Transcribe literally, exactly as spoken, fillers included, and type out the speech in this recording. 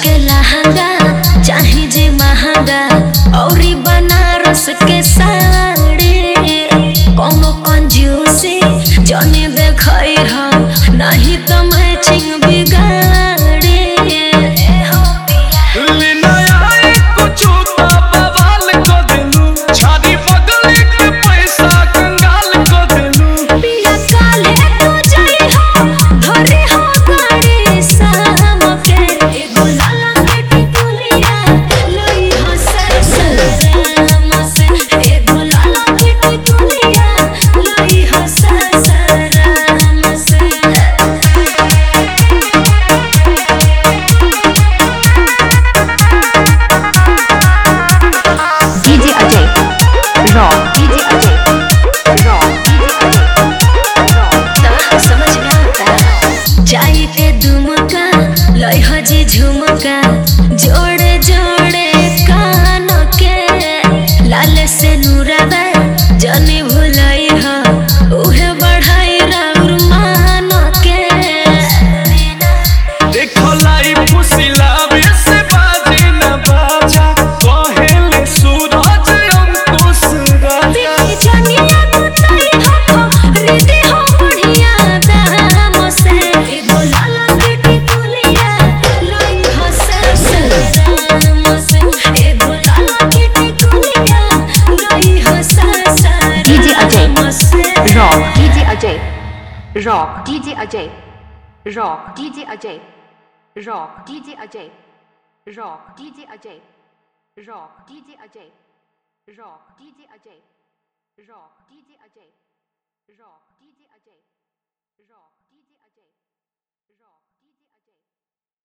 के लहंगा चाहे जे महंगा और बनारस के साड़ी कोनो कंजूसी जाने देखई हा नहीं तो मैचिंग बिगाड़ी झुमका जोड़े जोड़े कान के लाल से नूराबा जाने भुलाई हा उहे बढ़ाई राउर मान के देखो लाई फुसिलावे से बाजे न बाजा कहेले सूरज अंकुश राजा जनिया कुताई हो रेडी हो बढ़िया दाम से एगो लाला बेटी Tulia Rock D J Ajay Rock D J Ajay Rock D J Ajay Rock D J Ajay Rock D J Ajay Rock D J Ajay Rock D J Ajay Rock D J Ajay Rock D J Ajay Rock D J Ajay Rock D J